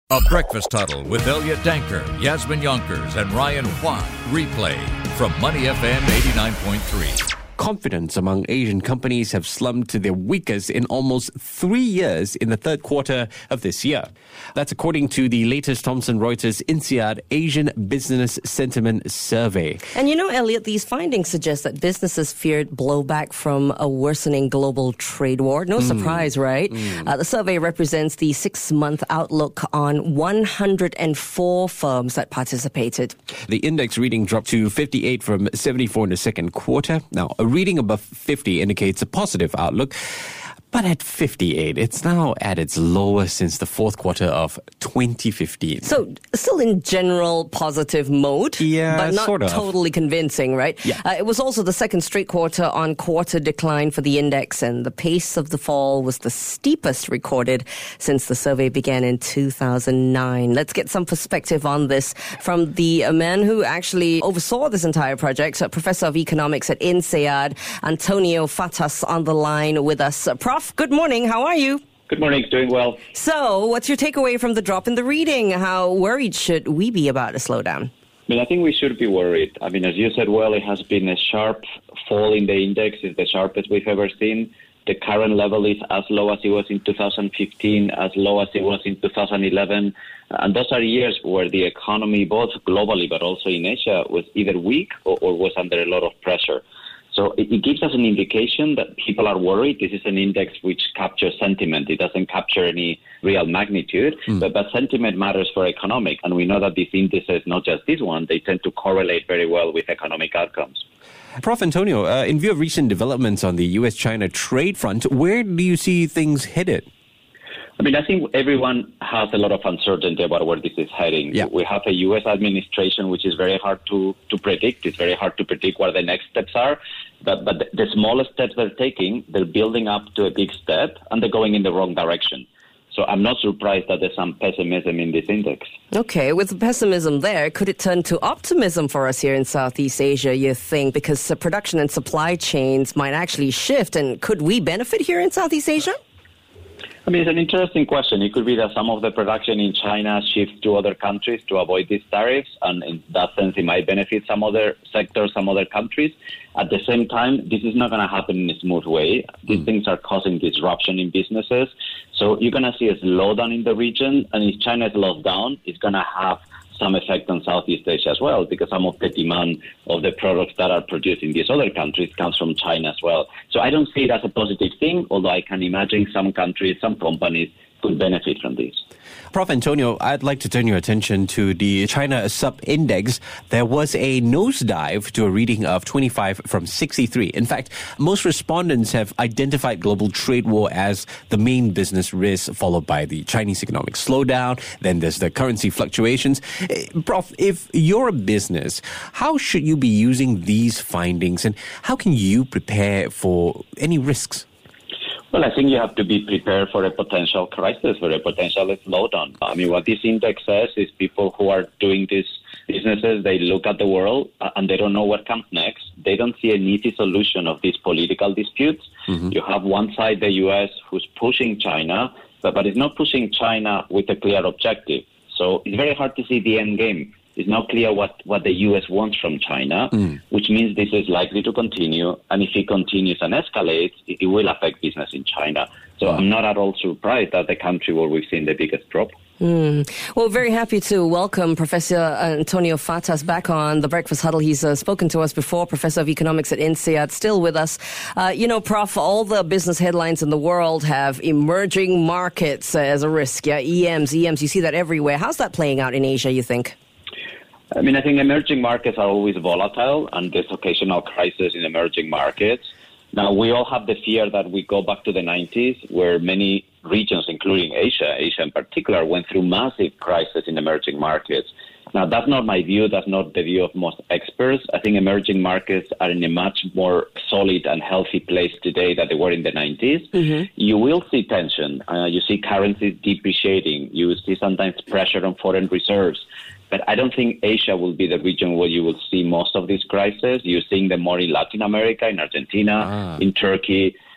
A Breakfast Huddle with Elliot Danker, Yasmin Yonkers, and Ryan Huang. Replay from Money FM 89.3. Confidence among Asian companies have slumped to their weakest in almost 3 years in the third quarter of this year. That's according to the latest Thomson Reuters INSEAD Asian Business Sentiment Survey. And you know, Elliot, these findings suggest that businesses feared blowback from a worsening global trade war. No surprise, right? The survey represents the 6-month outlook on 104 firms that participated. The index reading dropped to 58 from 74 in the second quarter. Now, a reading above 50 indicates a positive outlook. But at 58, it's now at its lowest since the fourth quarter of 2015. So, still in general positive mode, but not sort of. totally convincing, right? Yeah. It was also the second straight quarter-on-quarter decline for the index, and the pace of the fall was the steepest recorded since the survey began in 2009. Let's get some perspective on this from the man who actually oversaw this entire project, Professor of Economics at INSEAD, Antonio Fatas, on the line with us. Prof, good morning. How are you? Good morning. Doing well. So, what's your takeaway from the drop in the reading? How worried should we be about a slowdown? I think we should be worried. As you said, well, it has been a sharp fall in the index. It's the sharpest we've ever seen. The current level is as low as it was in 2015, as low as it was in 2011. And those are years where the economy, both globally but also in Asia, was either weak or was under a lot of pressure. So it gives us an indication that people are worried. This is an index which captures sentiment. It doesn't capture any real magnitude, but sentiment matters for economic. And we know that these indices, not just this one, they tend to correlate very well with economic outcomes. Prof. Antonio, in view of recent developments on the U.S.-China trade front, where do you see things headed? I think everyone has a lot of uncertainty about where this is heading. Yeah. We have a U.S. administration which is very hard to predict. It's very hard to predict what the next steps are. But the smallest steps they're taking, they're building up to a big step, and they're going in the wrong direction. So I'm not surprised that there's some pessimism in this index. Okay, with the pessimism there, could it turn to optimism for us here in Southeast Asia, you think? Because production and supply chains might actually shift, and could we benefit here in Southeast Asia? It's an interesting question. It could be that some of the production in China shifts to other countries to avoid these tariffs, and in that sense, it might benefit some other sectors, some other countries. At the same time, this is not going to happen in a smooth way. These things are causing disruption in businesses. So you're going to see a slowdown in the region, and if China is locked down, it's going to have some effect on Southeast Asia as well, because some of the demand of the products that are produced in these other countries comes from China as well. So I don't see it as a positive thing, although I can imagine some countries, some companies could benefit from this. Prof. Antonio, I'd like to turn your attention to the China sub-index. There was a nosedive to a reading of 25 from 63. In fact, most respondents have identified global trade war as the main business risk, followed by the Chinese economic slowdown. Then there's the currency fluctuations. Prof, if you're a business, how should you be using these findings, and how can you prepare for any risks? Well, I think you have to be prepared for a potential crisis, for a potential slowdown. What this index says is people who are doing these businesses, they look at the world and they don't know what comes next. They don't see an easy solution of these political disputes. You have one side, the U.S., who's pushing China, but it's not pushing China with a clear objective. So it's very hard to see the end game. It's not clear what the U.S. wants from China, which means this is likely to continue. And if it continues and escalates, it will affect business in China. So I'm not at all surprised that the country where we've seen the biggest drop. Well, very happy to welcome Professor Antonio Fatas back on the Breakfast Huddle. He's spoken to us before, Professor of Economics at INSEAD, still with us. Prof, all the business headlines in the world have emerging markets as a risk. Yeah, EMs, you see that everywhere. How's that playing out in Asia, you think? I think emerging markets are always volatile, and there's occasional crisis in emerging markets. Now, we all have the fear that we go back to the 90s, where many regions, including Asia in particular, went through massive crisis in emerging markets. Now, that's not my view. That's not the view of most experts. I think emerging markets are in a much more solid and healthy place today than they were in the 90s. You will see tension. You see currencies depreciating. You see sometimes pressure on foreign reserves. But I don't think Asia will be the region where you will see most of these crises. You're seeing them more in Latin America, in Argentina, in Turkey.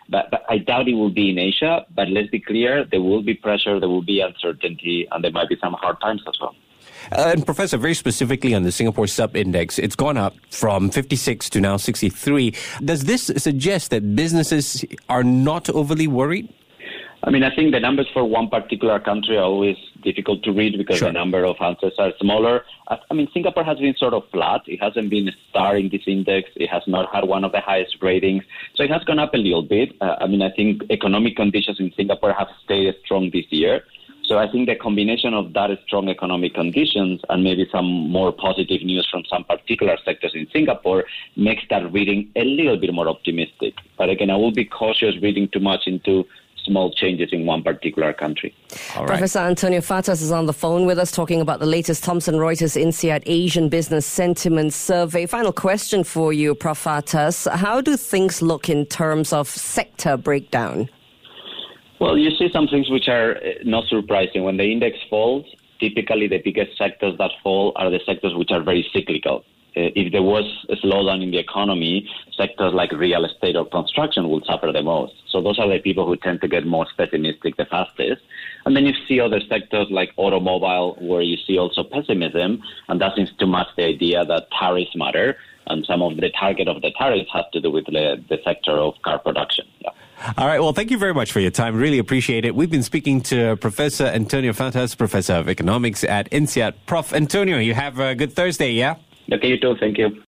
But I doubt it will be in Asia. But let's be clear, there will be pressure, there will be uncertainty, and there might be some hard times as well. And Professor, very specifically on the Singapore sub-index, it's gone up from 56 to now 63. Does this suggest that businesses are not overly worried? I mean, I think the numbers for one particular country are always difficult to read because the number of answers are smaller. I mean, Singapore has been sort of flat. It hasn't been a star in this index. It has not had one of the highest ratings. So it has gone up a little bit. I mean, I think economic conditions in Singapore have stayed strong this year. So I think the combination of that strong economic conditions and maybe some more positive news from some particular sectors in Singapore makes that reading a little bit more optimistic. But again, I will be cautious reading too much into small changes in one particular country. All right. Professor Antonio Fatas is on the phone with us talking about the latest Thomson Reuters INSEAD Asian Business Sentiment Survey. Final question for you, Prof. Fatas. How do things look in terms of sector breakdown? Well, you see some things which are not surprising. When the index falls, typically the biggest sectors that fall are the sectors which are very cyclical. If there was a slowdown in the economy, sectors like real estate or construction will suffer the most. So those are the people who tend to get most pessimistic the fastest. And then you see other sectors like automobile, where you see also pessimism, and that seems to match the idea that tariffs matter. And some of the target of the tariffs has to do with the sector of car production. Yeah. All right. Well, thank you very much for your time. Really appreciate it. We've been speaking to Professor Antonio Fatas, Professor of Economics at INSEAD. Prof. Antonio, you have a good Thursday, yeah? Okay, you too. Thank you.